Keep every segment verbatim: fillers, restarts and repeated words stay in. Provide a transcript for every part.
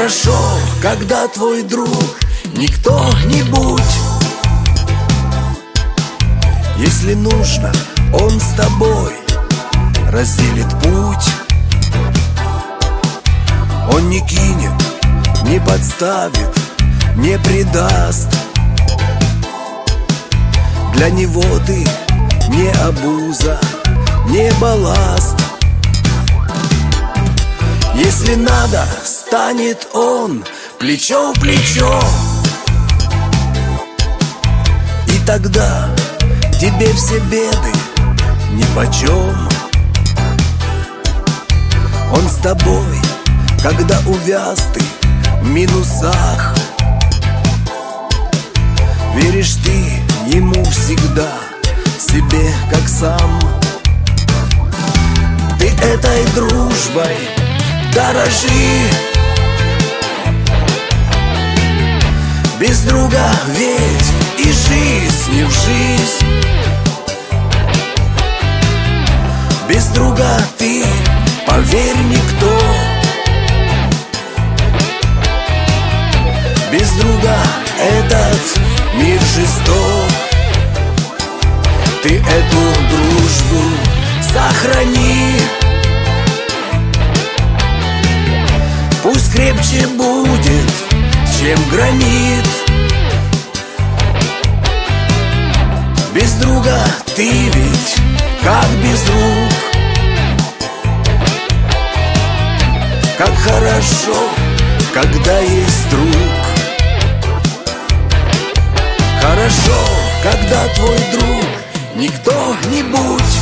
Хорошо, когда твой друг не кто-нибудь. Если нужно, он с тобой разделит путь. Он не кинет, не подставит, не предаст. Для него ты не обуза, не балласт. Если надо, станет он плечо в плечо. И тогда тебе все беды нипочем. Он с тобой, когда увяз ты в минусах. Веришь ты ему всегда, себе как сам. Ты этой дружбой дорожи. Без друга ведь и жизнь не в жизнь. Без друга ты, поверь, никто. Без друга этот мир жесток. Ты эту дружбу сохрани. Пусть крепче будет, чем гранит. Без друга ты ведь как без рук. Как хорошо, когда есть друг. Хорошо, когда твой друг не кто-нибудь.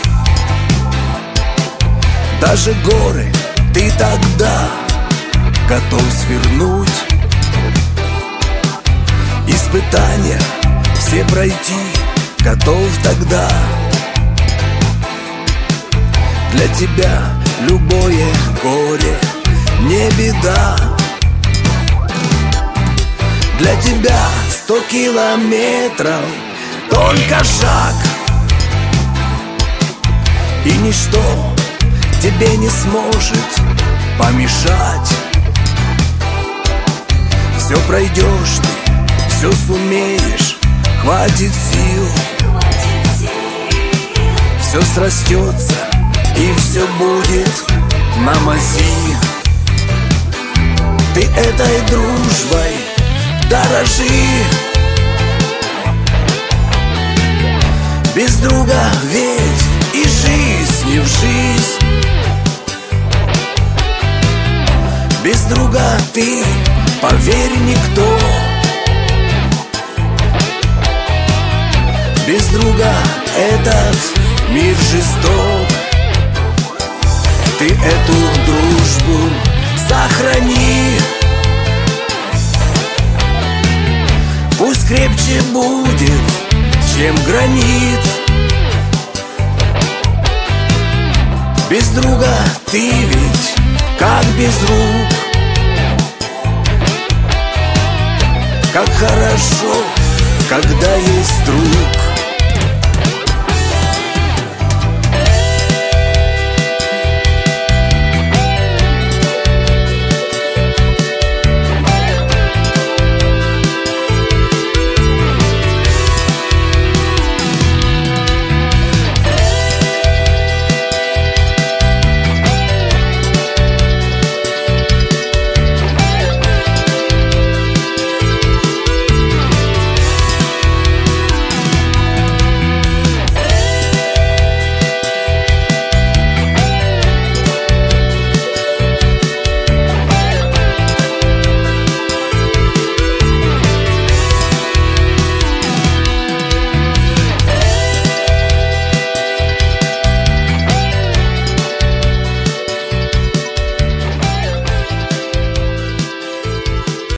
Даже горы ты тогда готов свернуть. Испытания все пройти готов тогда. Для тебя любое горе не беда. Для тебя сто километров только шаг. И ничто тебе не сможет помешать. Все пройдешь ты, все сумеешь, хватит сил. Все срастется и все будет на мази. Ты этой дружбой дорожи. Без друга ведь и жизнь не в жизнь. Без друга ты, поверь, никто. Без друга этот мир жесток. Ты эту дружбу сохрани. Пусть крепче будет, чем гранит. Без друга ты ведь как без рук. Как хорошо, когда есть друг.